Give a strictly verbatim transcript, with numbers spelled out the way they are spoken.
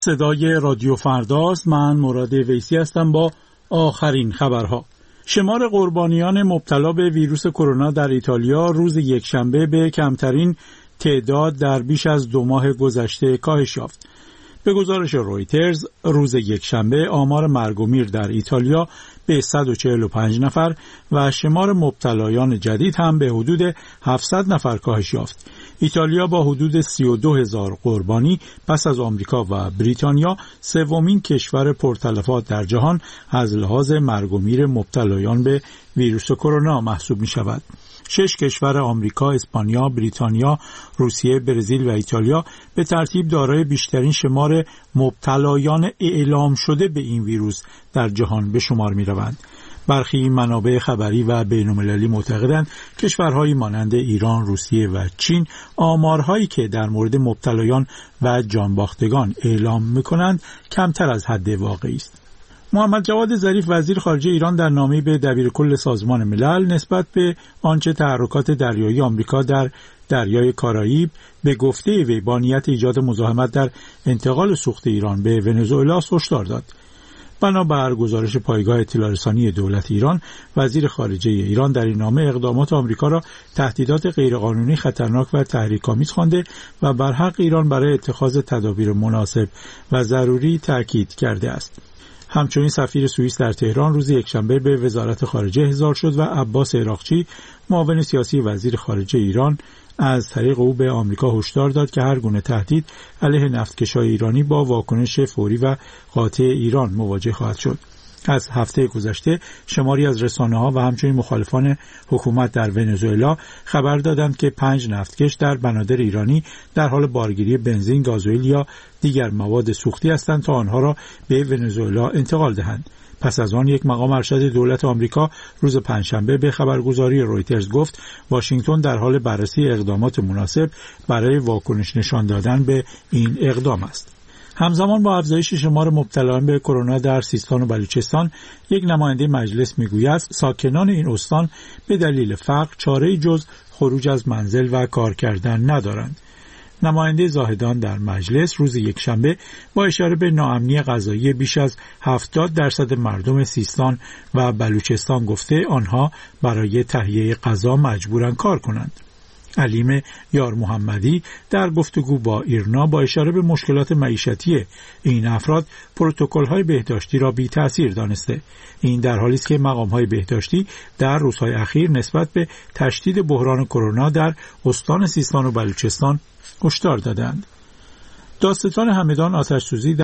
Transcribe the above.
صدای رادیو فرداست. من مراد ویسی هستم با آخرین خبرها. شمار قربانیان مبتلا به ویروس کرونا در ایتالیا روز یکشنبه به کمترین تعداد در بیش از دو ماه گذشته کاهش یافت. به گزارش رویترز روز یکشنبه آمار مرگ و میر در ایتالیا به صد و چهل و پنج نفر و شمار مبتلایان جدید هم به حدود هفتصد نفر کاهش یافت. ایتالیا با حدود سی و دو هزار قربانی پس از آمریکا و بریتانیا سومین کشور پرتلفات در جهان از لحاظ مرگ و میر مبتلایان به ویروس کرونا محسوب می شود. شش کشور آمریکا، اسپانیا، بریتانیا، روسیه، برزیل و ایتالیا به ترتیب دارای بیشترین شمار مبتلایان اعلام شده به این ویروس در جهان به شمار می روند. برخی منابع خبری و بین‌المللی معتقدند کشورهایی مانند ایران، روسیه و چین آمارهایی که در مورد مبتلایان و جانباختگان اعلام می‌کنند کمتر از حد واقعی است. محمد جواد ظریف وزیر خارجه ایران در نامه‌ای به دبیرکل سازمان ملل نسبت به آنچه تحرکات دریایی آمریکا در دریای کارائیب به گفته وی با نیت ایجاد مزاحمت در انتقال سوخت ایران به ونزوئلا هشدار داد. بنابر گزارش پایگاه اطلاع رسانی دولت ایران، وزیر خارجه ایران در این نامه اقدامات آمریکا را تهدیدات غیرقانونی، خطرناک و تحریک‌آمیز خوانده و بر حق ایران برای اتخاذ تدابیر مناسب و ضروری تاکید کرده است. همچنین سفیر سوئیس در تهران روز یکشنبه به وزارت خارجه احضار شد و عباس عراقچی، معاون سیاسی وزیر خارجه ایران، از طریق او به آمریکا هشدار داد که هر گونه تهدید علیه نفتکشای ایرانی با واکنش فوری و قاطع ایران مواجه خواهد شد. از هفته گذشته شماری از رسانه‌ها و همچنین مخالفان حکومت در ونزوئلا خبر دادند که پنج نفتکش در بنادر ایرانی در حال بارگیری بنزین، گازوئیل یا دیگر مواد سوختی هستند تا آنها را به ونزوئلا انتقال دهند. پس از آن یک مقام ارشد دولت آمریکا روز پنجشنبه به خبرگزاری رویترز گفت واشنگتن در حال بررسی اقدامات مناسب برای واکنش نشان دادن به این اقدام است. همزمان با افزایش شمار مبتلایان به کرونا در سیستان و بلوچستان، یک نماینده مجلس میگوید ساکنان این استان به دلیل فقر چاره‌ای جز خروج از منزل و کار کردن ندارند. نماینده زاهدان در مجلس روز یکشنبه با اشاره به ناامنی غذایی بیش از هفتاد درصد مردم سیستان و بلوچستان گفته آنها برای تهیه غذا مجبورند کار کنند. علیم یار محمدی در گفتگو با ایرنا با اشاره به مشکلات معیشتی این افراد پروتکل‌های بهداشتی را بی تأثیر دانسته. این در حالی است که مقام‌های بهداشتی در روزهای اخیر نسبت به تشدید بحران کرونا در استان سیستان و بلوچستان هشدار دادند. دادستان همدان آتش‌سوزی